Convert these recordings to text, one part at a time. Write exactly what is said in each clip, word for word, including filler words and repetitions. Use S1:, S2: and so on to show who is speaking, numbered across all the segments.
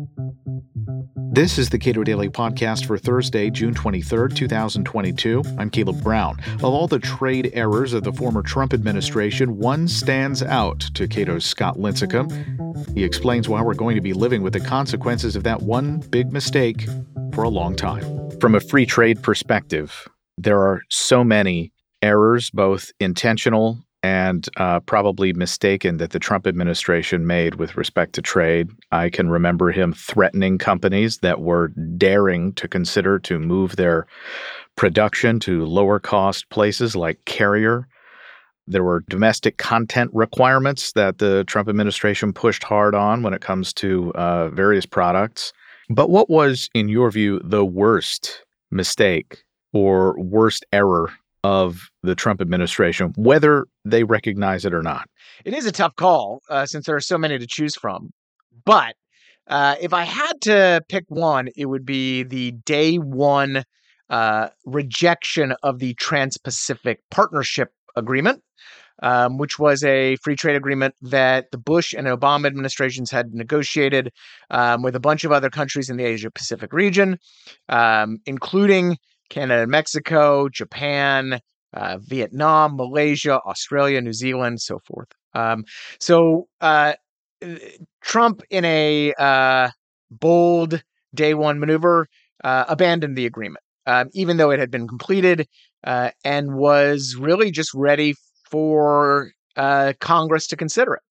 S1: This is the Cato Daily Podcast for Thursday, June twenty-third, twenty twenty-two. I'm Caleb Brown. Of all the trade errors of the former Trump administration, one stands out to Cato's Scott Lincicome. He explains why we're going to be living with the consequences of that one big mistake for a long time. From a free trade perspective, there are so many errors, both intentional and uh, probably mistaken, that the Trump administration made with respect to trade. I can remember him threatening companies that were daring to consider to move their production to lower cost places like Carrier. There were domestic content requirements that the Trump administration pushed hard on when it comes to uh, various products. But what was, in your view, the worst mistake or worst error of the Trump administration, whether they recognize it or not?
S2: It is a tough call uh, since there are so many to choose from. But uh, if I had to pick one, it would be the day one uh, rejection of the Trans-Pacific Partnership Agreement, um, which was a free trade agreement that the Bush and Obama administrations had negotiated um, with a bunch of other countries in the Asia-Pacific region, um, including Canada and Mexico, Japan, uh, Vietnam, Malaysia, Australia, New Zealand, so forth. Um, so uh, Trump, in a uh, bold day one maneuver, uh, abandoned the agreement, um, even though it had been completed uh, and was really just ready for uh, Congress to consider it.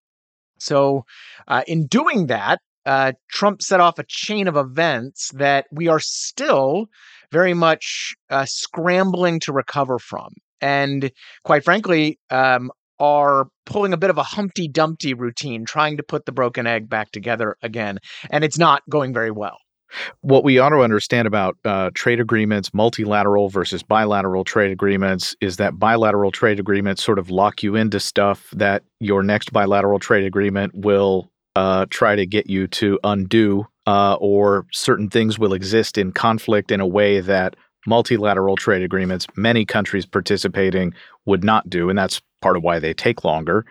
S2: So uh, in doing that, uh, Trump set off a chain of events that we are still very much uh, scrambling to recover from. And quite frankly, um, are pulling a bit of a Humpty Dumpty routine, trying to put the broken egg back together again. And it's not going very well.
S1: What we ought to understand about uh, trade agreements, multilateral versus bilateral trade agreements, is that bilateral trade agreements sort of lock you into stuff that your next bilateral trade agreement will uh, try to get you to undo, uh, or certain things will exist in conflict in a way that multilateral trade agreements, many countries participating, would not do. And that's part of why they take longer.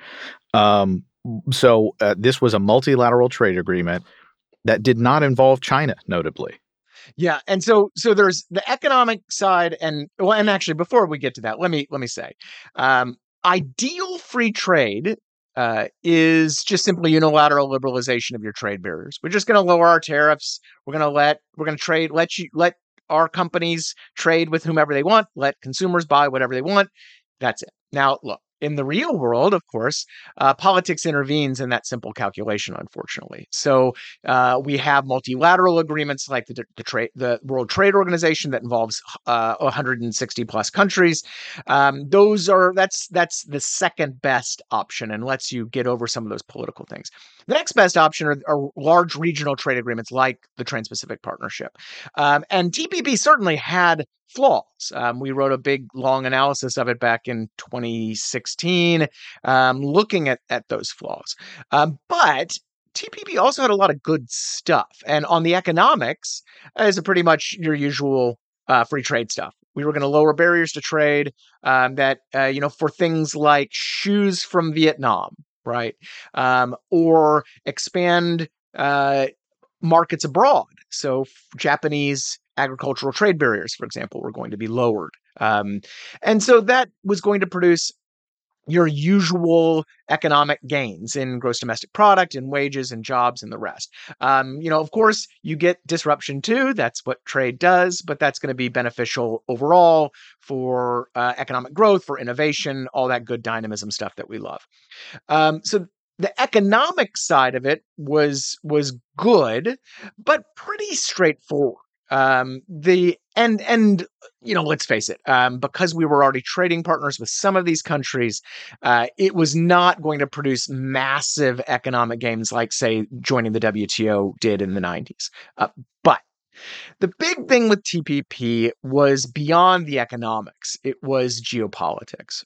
S1: Um, so uh, this was a multilateral trade agreement that did not involve China, notably.
S2: Yeah, and so so there's the economic side, and well, and actually, before we get to that, let me let me say, um, ideal free trade uh, is just simply unilateral liberalization of your trade barriers. We're just going to lower our tariffs. We're going to let we're going to trade let you let our companies trade with whomever they want. Let consumers buy whatever they want. That's it. Now, look. In the real world, of course, uh, politics intervenes in that simple calculation, unfortunately. So uh, we have multilateral agreements like the the, trade, the World Trade Organization that involves uh, one hundred sixty plus countries. Um, those are that's that's the second best option and lets you get over some of those political things. The next best option are, are large regional trade agreements like the Trans-Pacific Partnership. Um, and T P P certainly had flaws. Um, we wrote a big, long analysis of it back in twenty sixteen, um, looking at, at those flaws. Um, but T P P also had a lot of good stuff. And on the economics, is pretty much your usual uh, free trade stuff. We were going to lower barriers to trade um, that, uh, you know, for things like shoes from Vietnam, right? Um, or expand uh, markets abroad. So Japanese agricultural trade barriers, for example, were going to be lowered. Um, and so that was going to produce your usual economic gains in gross domestic product and wages and jobs and the rest. Um, you know, of course, you get disruption too. That's what trade does, but that's going to be beneficial overall for uh, economic growth, for innovation, all that good dynamism stuff that we love. Um, so the economic side of it was was good, but pretty straightforward. Um, the and and you know, let's face it, um, because we were already trading partners with some of these countries, uh, it was not going to produce massive economic gains like, say, joining the W T O did in the nineties. Uh, but the big thing with T P P was beyond the economics; it was geopolitics.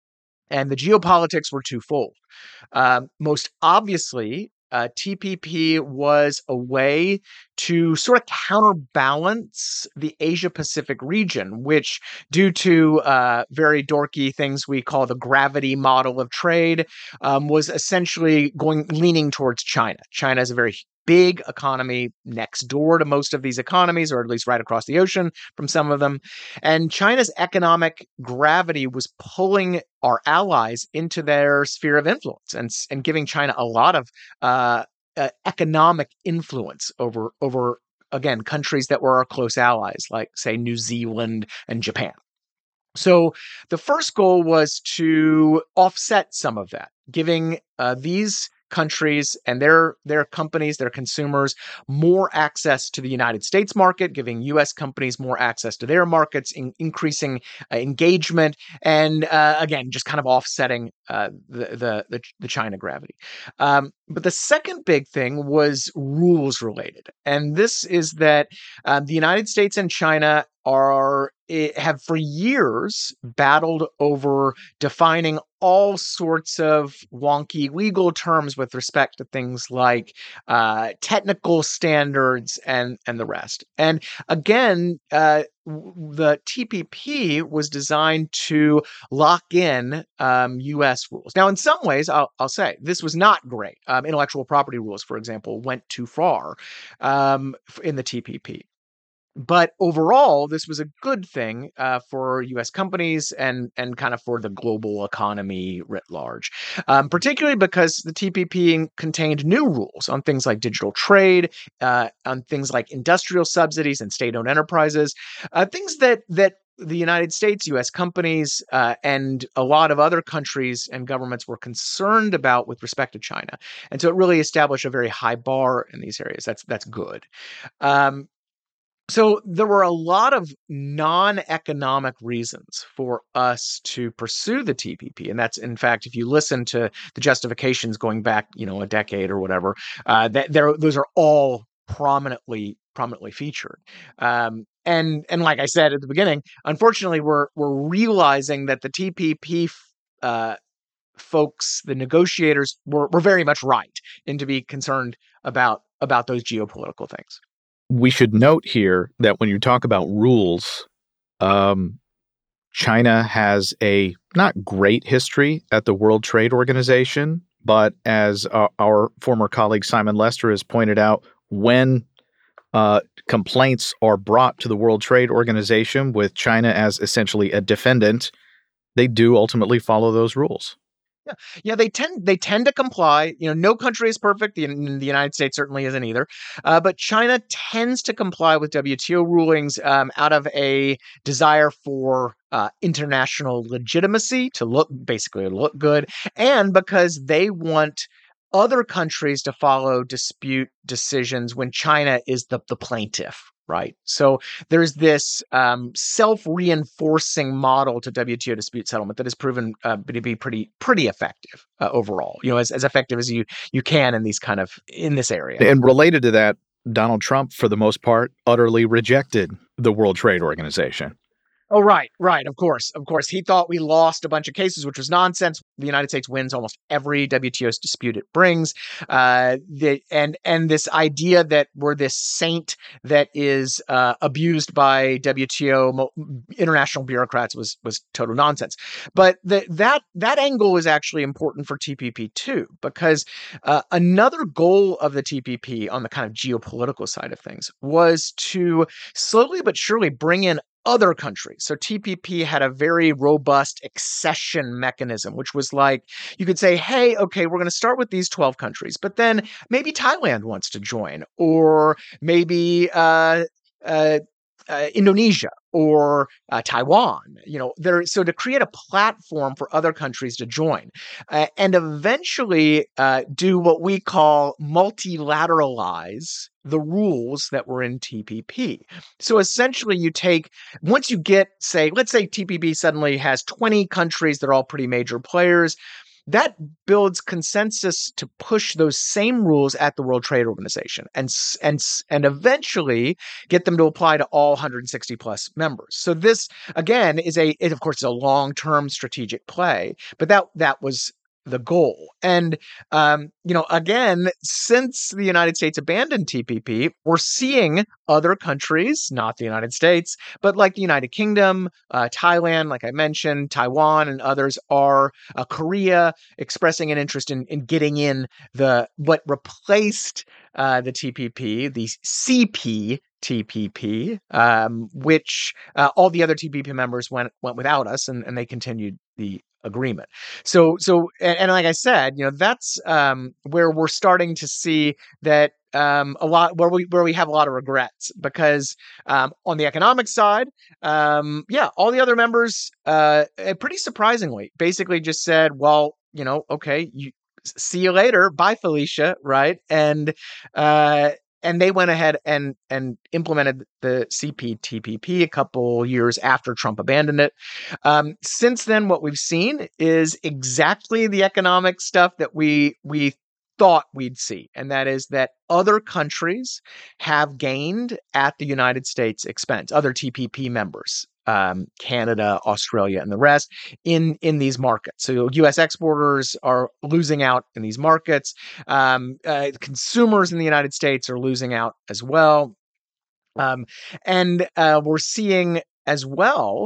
S2: And the geopolitics were twofold. Um, most obviously, uh, T P P was a way to sort of counterbalance the Asia-Pacific region, which, due to uh, very dorky things we call the gravity model of trade, um, was essentially going leaning towards China. China is a very big economy next door to most of these economies, or at least right across the ocean from some of them. And China's economic gravity was pulling our allies into their sphere of influence and, and giving China a lot of uh, uh, economic influence over, over, again, countries that were our close allies, like, say, New Zealand and Japan. So the first goal was to offset some of that, giving uh, these countries and their their companies, their consumers, more access to the United States market, giving U S companies more access to their markets, in, increasing uh, engagement, and uh, again, just kind of offsetting uh, the, the, the the China gravity. Um, but the second big thing was rules related, and this is that um, the United States and China are have for years battled over defining all sorts of wonky legal terms with respect to things like uh, technical standards and and the rest. And again, uh, the T P P was designed to lock in um, U S rules. Now, in some ways, I'll, I'll say this was not great. Um, intellectual property rules, for example, went too far um, in the T P P. But overall, this was a good thing uh, for U S companies and and kind of for the global economy writ large, um, particularly because the T P P contained new rules on things like digital trade, uh, on things like industrial subsidies and state-owned enterprises, uh, things that that the United States, U S companies, uh, and a lot of other countries and governments were concerned about with respect to China. And so it really established a very high bar in these areas. That's that's good. Um, So there were a lot of non-economic reasons for us to pursue the T P P, and that's, in fact, if you listen to the justifications going back, you know, a decade or whatever, uh, that there those are all prominently prominently featured. Um, and and like I said at the beginning, unfortunately, we're we're realizing that the T P P uh, folks, the negotiators, were were very much right in to be concerned about about those geopolitical things.
S1: We should note here that when you talk about rules, um, China has a not great history at the World Trade Organization, but as our, our former colleague Simon Lester has pointed out, when uh, complaints are brought to the World Trade Organization with China as essentially a defendant, they do ultimately follow those rules.
S2: Yeah, yeah, they tend they tend to comply. You know, no country is perfect. The, the United States certainly isn't either. Uh, but China tends to comply with W T O rulings um, out of a desire for uh, international legitimacy, to look basically look good, and because they want other countries to follow dispute decisions when China is the the plaintiff. Right. So there's this um, self-reinforcing model to W T O dispute settlement that has proven uh, to be pretty pretty effective uh, overall. You know, as, as effective as you you can in these kind of in this area.
S1: And related to that, Donald Trump, for the most part, utterly rejected the World Trade Organization.
S2: Oh, right, right. Of course, of course. He thought we lost a bunch of cases, which was nonsense. The United States wins almost every W T O dispute it brings. Uh, the, and and this idea that we're this saint that is uh, abused by W T O international bureaucrats was was total nonsense. But the, that that angle is actually important for T P P too, because uh, another goal of the T P P on the kind of geopolitical side of things was to slowly but surely bring in other countries. So T P P had a very robust accession mechanism, which was like, you could say, hey, okay, we're going to start with these twelve countries, but then maybe Thailand wants to join, or maybe uh, uh, uh, Indonesia or uh, Taiwan, you know, there. So to create a platform for other countries to join, uh, and eventually uh, do what we call multilateralize the rules that were in T P P. So essentially, you take once you get, say, let's say T P P suddenly has twenty countries that are all pretty major players. That builds consensus to push those same rules at the World Trade Organization and and and eventually get them to apply to all one hundred sixty plus members. So this again is a it, of course is a long-term strategic play, but that that was the goal. And, um, you know, again, since the United States abandoned T P P, we're seeing other countries, not the United States, but like the United Kingdom, uh, Thailand, like I mentioned, Taiwan, and others are, uh, Korea, expressing an interest in, in getting in the what replaced uh, the T P P, the C P T P P, um, which uh, all the other T P P members went went without us, and, and they continued the agreement. So, so, and, and like I said, you know, that's um, where we're starting to see that um, a lot where we where we have a lot of regrets, because um, on the economic side, um, yeah, all the other members, uh, pretty surprisingly, basically just said, well, you know, okay, you see you later, bye, Felicia, right? And uh, and they went ahead and and implemented the C P T P P a couple years after Trump abandoned it. Um, since then, what we've seen is exactly the economic stuff that we we thought we'd see, and that is that other countries have gained at the United States' expense, other T P P members. Um, Canada, Australia, and the rest in in these markets. So U S exporters are losing out in these markets. Um, uh, consumers in the United States are losing out as well. Um, and uh, we're seeing as well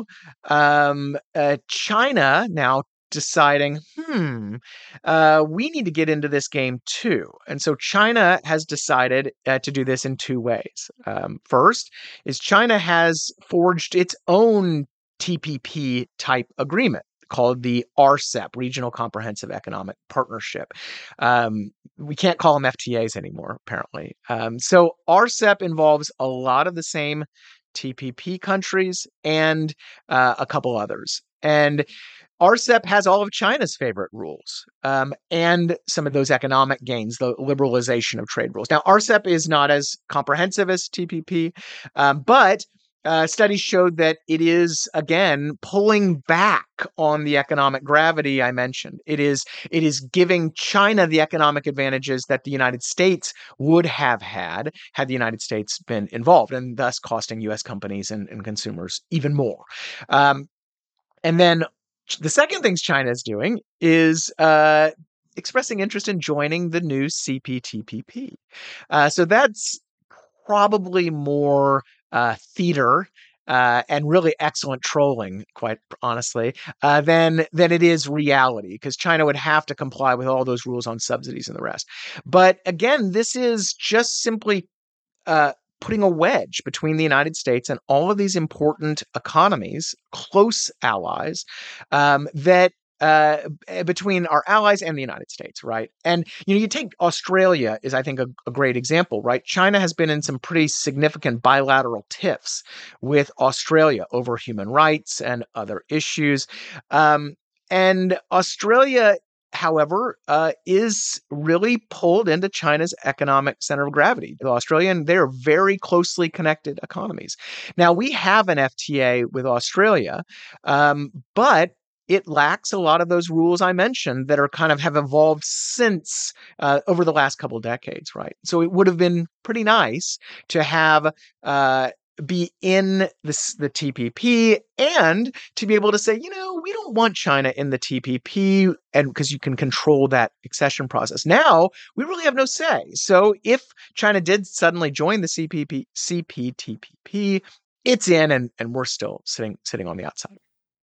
S2: um, uh, China now deciding, hmm, uh, we need to get into this game too. And so China has decided uh, to do this in two ways. Um, first is China has forged its own T P P type agreement called the R C E P, Regional Comprehensive Economic Partnership. Um, we can't call them F T As anymore, apparently. Um, so R C E P involves a lot of the same T P P countries and uh, a couple others. And R C E P has all of China's favorite rules um, and some of those economic gains, the liberalization of trade rules. Now, R C E P is not as comprehensive as T P P, um, but uh, studies showed that it is, again, pulling back on the economic gravity I mentioned. It is, it is giving China the economic advantages that the United States would have had had the United States been involved, and thus costing U S companies and, and consumers even more. Um, and then the second thing China is doing is uh, expressing interest in joining the new C P T P P. Uh, so that's probably more uh, theater uh, and really excellent trolling, quite honestly, uh, than than it is reality, because China would have to comply with all those rules on subsidies and the rest. But again, this is just simply uh, putting a wedge between the United States and all of these important economies, close allies, um, that uh, between our allies and the United States, right? And, you know, you take Australia is, I think, a, a great example, right? China has been in some pretty significant bilateral tiffs with Australia over human rights and other issues. Um, and Australia, however, uh, is really pulled into China's economic center of gravity. The Australian, they're very closely connected economies. Now, we have an F T A with Australia, um, but it lacks a lot of those rules I mentioned that are kind of have evolved since uh, over the last couple of decades, right? So it would have been pretty nice to have uh, be in this, the T P P, and to be able to say, you know, we don't want China in the T P P, and because you can control that accession process. Now we really have no say. So if China did suddenly join the C P P, C P T P P, it's in, and and we're still sitting sitting on the outside.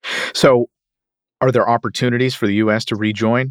S1: So, are there opportunities for the U S to rejoin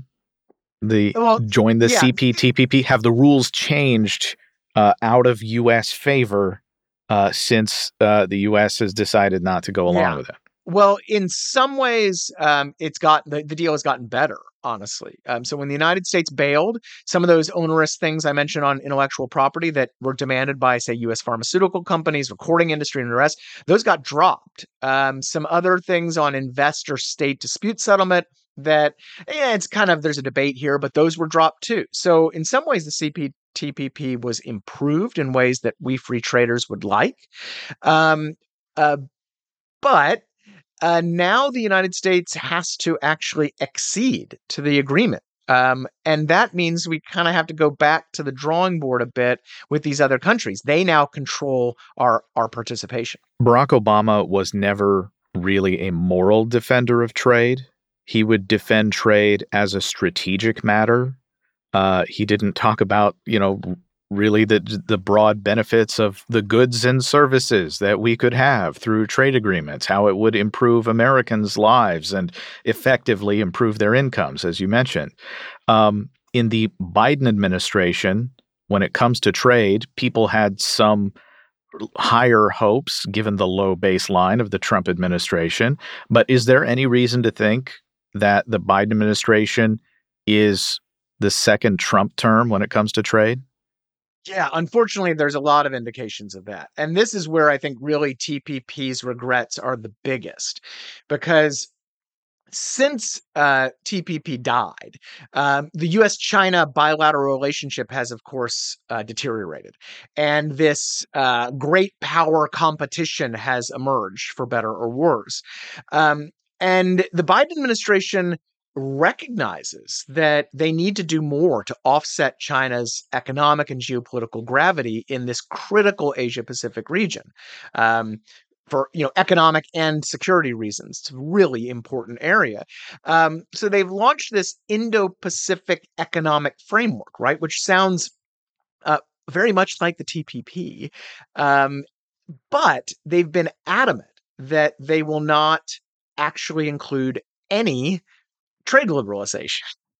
S1: the
S2: well,
S1: join the
S2: yeah.
S1: C P T P P? Have the rules changed uh, out of U S favor uh, since uh, the U S has decided not to go along
S2: yeah.
S1: with it?
S2: Well, in some ways, um, it's got the, the deal has gotten better, honestly. Um, so when the United States bailed, some of those onerous things I mentioned on intellectual property that were demanded by, say, U S pharmaceutical companies, recording industry, and the rest, those got dropped. Um, some other things on investor-state dispute settlement that, yeah, it's kind of, there's a debate here, but those were dropped too. So in some ways, the C P T P P was improved in ways that we free traders would like. Um, uh, but Uh, now the United States has to actually accede to the agreement. Um, and that means we kind of have to go back to the drawing board a bit with these other countries. They now control our, our participation.
S1: Barack Obama was never really a moral defender of trade. He would defend trade as a strategic matter. Uh, he didn't talk about, you know, really the the broad benefits of the goods and services that we could have through trade agreements, how it would improve Americans' lives and effectively improve their incomes, as you mentioned. Um, in the Biden administration, when it comes to trade, people had some higher hopes given the low baseline of the Trump administration. But is there any reason to think that the Biden administration is the second Trump term when it comes to trade?
S2: Yeah, unfortunately, there's a lot of indications of that. And this is where I think really T P P's regrets are the biggest, because since uh, T P P died, um, the U S China bilateral relationship has, of course, uh, deteriorated. And this uh, great power competition has emerged, for better or worse. Um, and the Biden administration recognizes that they need to do more to offset China's economic and geopolitical gravity in this critical Asia Pacific region. Um, for you know economic and security reasons. It's a really important area. Um, so they've launched this Indo-Pacific Economic Framework, right, which sounds uh, very much like the T P P, um, but they've been adamant that they will not actually include any trade liberalization.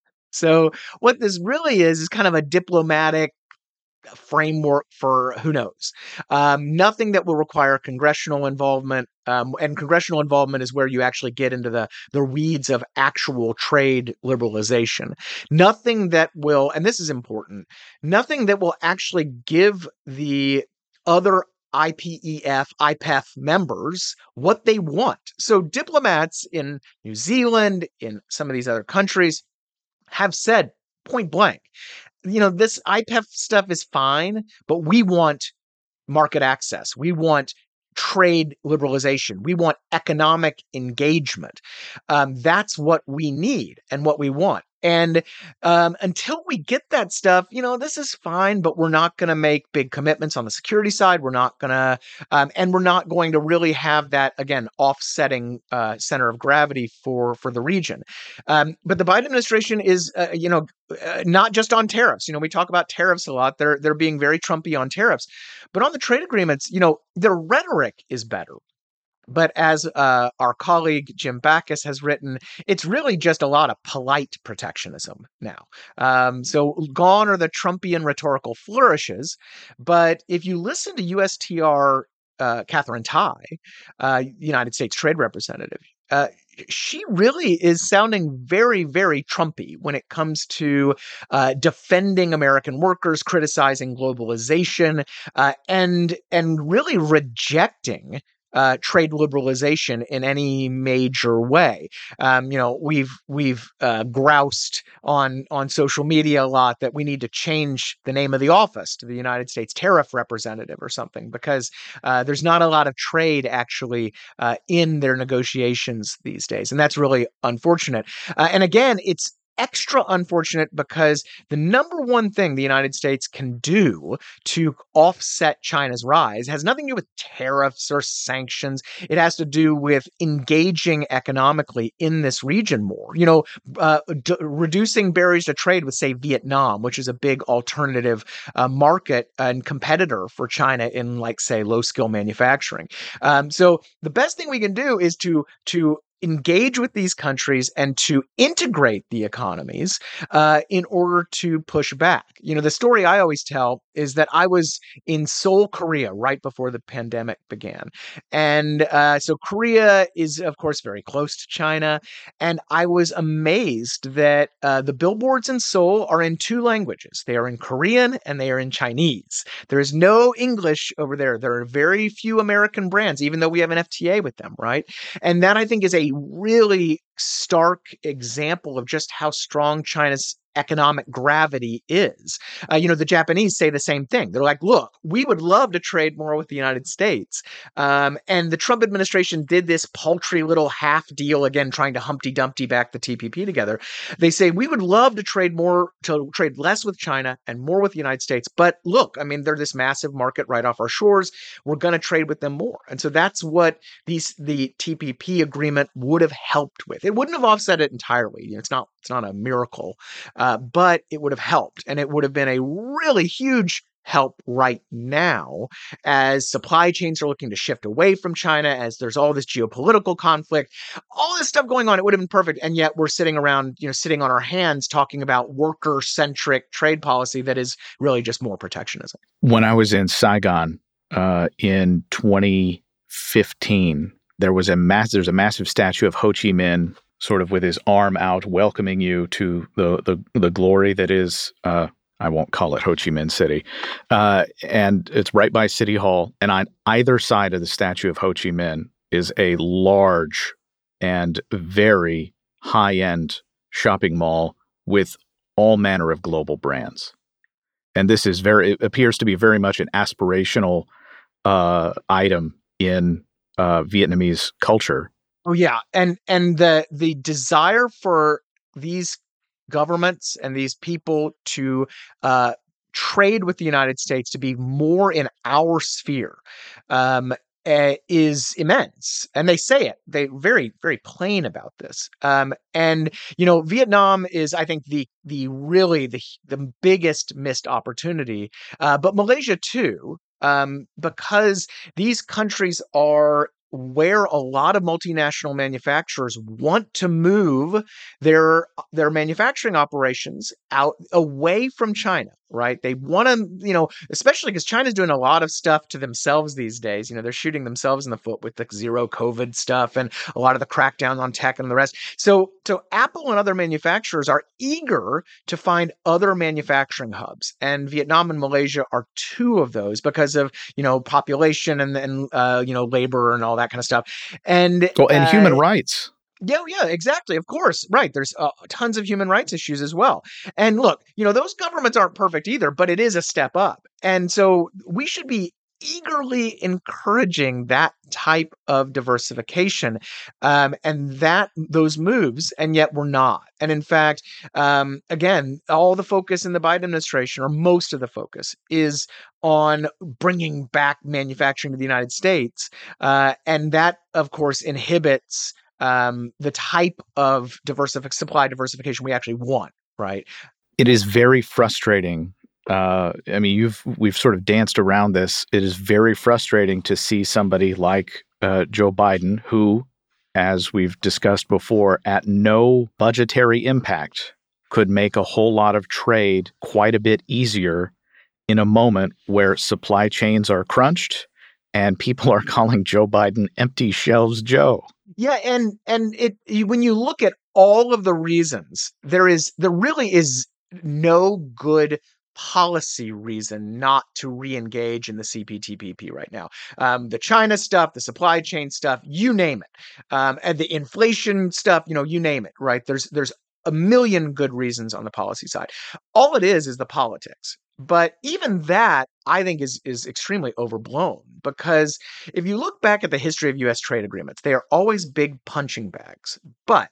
S2: So what this really is is kind of a diplomatic framework for who knows. Um, nothing that will require congressional involvement. Um, and congressional involvement is where you actually get into the, the weeds of actual trade liberalization. Nothing that will, and this is important, nothing that will actually give the other I P E F, I P E F members what they want. So diplomats in New Zealand, in some of these other countries, have said point blank, you know, this I P E F stuff is fine, but we want market access. We want trade liberalization. We want economic engagement. Um, that's what we need and what we want. And um, until we get that stuff, you know, this is fine, but we're not going to make big commitments on the security side. We're not going to, um, and we're not going to really have that, again, offsetting uh, center of gravity for for the region. Um, but the Biden administration is, uh, you know, uh, not just on tariffs. You know, we talk about tariffs a lot. They're they're being very Trumpy on tariffs, but on the trade agreements, you know, their rhetoric is better. But as uh, our colleague Jim Backus has written, it's really just a lot of polite protectionism now. Um, so gone are the Trumpian rhetorical flourishes. But if you listen to U S T R uh, Catherine Tai, uh, United States Trade Representative, uh, she really is sounding very, very Trumpy when it comes to uh, defending American workers, criticizing globalization, uh, and and really rejecting Uh, trade liberalization in any major way. Um, you know, we've we've uh, groused on on social media a lot that we need to change the name of the office to the United States Tariff Representative or something, because uh, there's not a lot of trade actually uh, in their negotiations these days, and that's really unfortunate. Uh, and again, it's extra unfortunate because the number one thing the United States can do to offset China's rise has nothing to do with tariffs or sanctions. It has to do with engaging economically in this region more. You know, uh, d- reducing barriers to trade with, say, Vietnam, which is a big alternative uh, market and competitor for China in, like, say, low-skill manufacturing. Um, so the best thing we can do is to to engage with these countries and to integrate the economies uh, in order to push back. You know, the story I always tell is that I was in Seoul, Korea, right before the pandemic began. And uh, so Korea is, of course, very close to China. And I was amazed that uh, the billboards in Seoul are in two languages. They are in Korean and they are in Chinese. There is no English over there. There are very few American brands, even though we have an F T A with them, right? And that, I think, is a really stark example of just how strong China's economic gravity is. Uh, you know, the Japanese say the same thing. They're like, look, we would love to trade more with the United States. Um, and the Trump administration did this paltry little half deal, again, trying to Humpty Dumpty back the T P P together. They say, we would love to trade more, to trade less with China and more with the United States. But look, I mean, they're this massive market right off our shores. We're going to trade with them more. And so that's what these the T P P agreement would have helped with. It wouldn't have offset it entirely. You know, it's not it's not a miracle, uh, but it would have helped, and it would have been a really huge help right now as supply chains are looking to shift away from China, as there's all this geopolitical conflict, all this stuff going on. It would have been perfect, and yet we're sitting around, you know, sitting on our hands talking about worker-centric trade policy that is really just more protectionism.
S1: When I was in Saigon uh, in twenty fifteen, there was a mass, there's a massive statue of Ho Chi Minh, sort of with his arm out, welcoming you to the the, the glory that is, uh, I won't call it Ho Chi Minh City, uh, and it's right by City Hall. And on either side of the statue of Ho Chi Minh is a large and very high-end shopping mall with all manner of global brands. And this is very, it appears to be very much an aspirational uh, item in uh, Vietnamese culture.
S2: Oh yeah, and and the the desire for these governments and these people to uh, trade with the United States, to be more in our sphere, um, uh, is immense. And they say it. They're very, very plain about this. Um, and, you know, Vietnam is, I think, the the really the, the biggest missed opportunity. Uh, but Malaysia, too, um, because these countries are where a lot of multinational manufacturers want to move their their manufacturing operations out away from China, right? They want to, you know, especially because China's doing a lot of stuff to themselves these days. You know, they're shooting themselves in the foot with the zero COVID stuff and a lot of the crackdown on tech and the rest. So, so Apple and other manufacturers are eager to find other manufacturing hubs, and Vietnam and Malaysia are two of those because of, you know, population and and uh, you know, labor and all that kind of stuff, and
S1: well, and
S2: uh,
S1: human rights.
S2: Yeah, yeah, exactly. Of course, right. There's uh, tons of human rights issues as well. And look, you know, those governments aren't perfect either, but it is a step up. And so we should be eagerly encouraging that type of diversification, um, and that those moves, and yet we're not. And in fact, um, again, all the focus in the Biden administration, or most of the focus, is on bringing back manufacturing to the United States, uh, and that, of course, inhibits um, the type of diversific supply diversification we actually want. Right?
S1: It is very frustrating. Uh, I mean, you've we've sort of danced around this. It is very frustrating to see somebody like uh, Joe Biden, who, as we've discussed before, at no budgetary impact could make a whole lot of trade quite a bit easier in a moment where supply chains are crunched and people are calling Joe Biden empty shelves Joe.
S2: Yeah, and and it when you look at all of the reasons, there is there really is no good policy reason not to re-engage in the C P T P P right now. Um, the China stuff, the supply chain stuff, you name it, um, and the inflation stuff, you know, you name it, right? There's there's a million good reasons on the policy side. All it is is the politics. But even that, I think, is is extremely overblown, because if you look back at the history of U S trade agreements, they are always big punching bags. But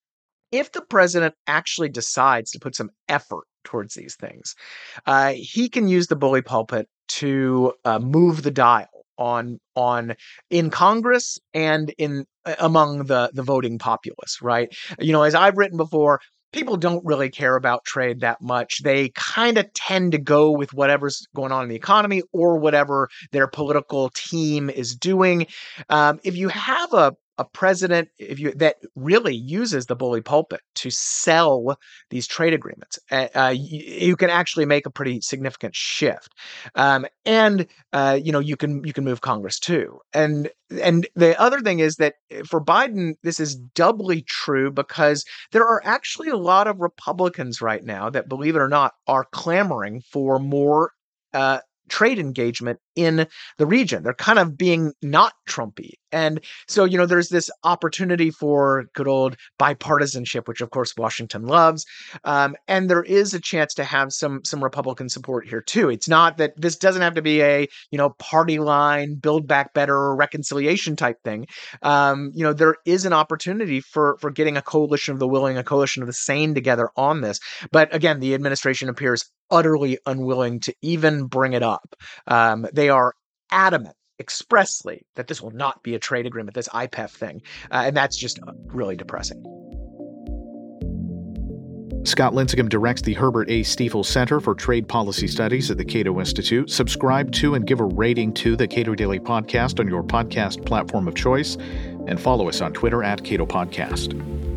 S2: if the president actually decides to put some effort towards these things, uh, he can use the bully pulpit to uh, move the dial on on in Congress and in uh, among the the voting populace, right? You know, as I've written before, people don't really care about trade that much. They kind of tend to go with whatever's going on in the economy or whatever their political team is doing. Um, if you have a a president if you that really uses the bully pulpit to sell these trade agreements, uh, uh, you, you can actually make a pretty significant shift, um, and uh, you know you can you can move Congress too. And and the other thing is that for Biden, this is doubly true because there are actually a lot of Republicans right now that, believe it or not, are clamoring for more Uh, trade engagement in the region. They're kind of being not Trumpy. And so, you know, there's this opportunity for good old bipartisanship, which of course Washington loves. Um, and there is a chance to have some some Republican support here too. It's not that this doesn't have to be a, you know, party line, build back better reconciliation type thing. Um, you know, there is an opportunity for for getting a coalition of the willing, a coalition of the sane together on this. But again, the administration appears utterly unwilling to even bring it up. Um, they are adamant, expressly that this will not be a trade agreement, this I P E F thing. Uh, and that's just really depressing.
S1: Scott Lincicome directs the Herbert A. Stiefel Center for Trade Policy Studies at the Cato Institute. Subscribe to and give a rating to the Cato Daily Podcast on your podcast platform of choice, and follow us on Twitter at Cato Podcast.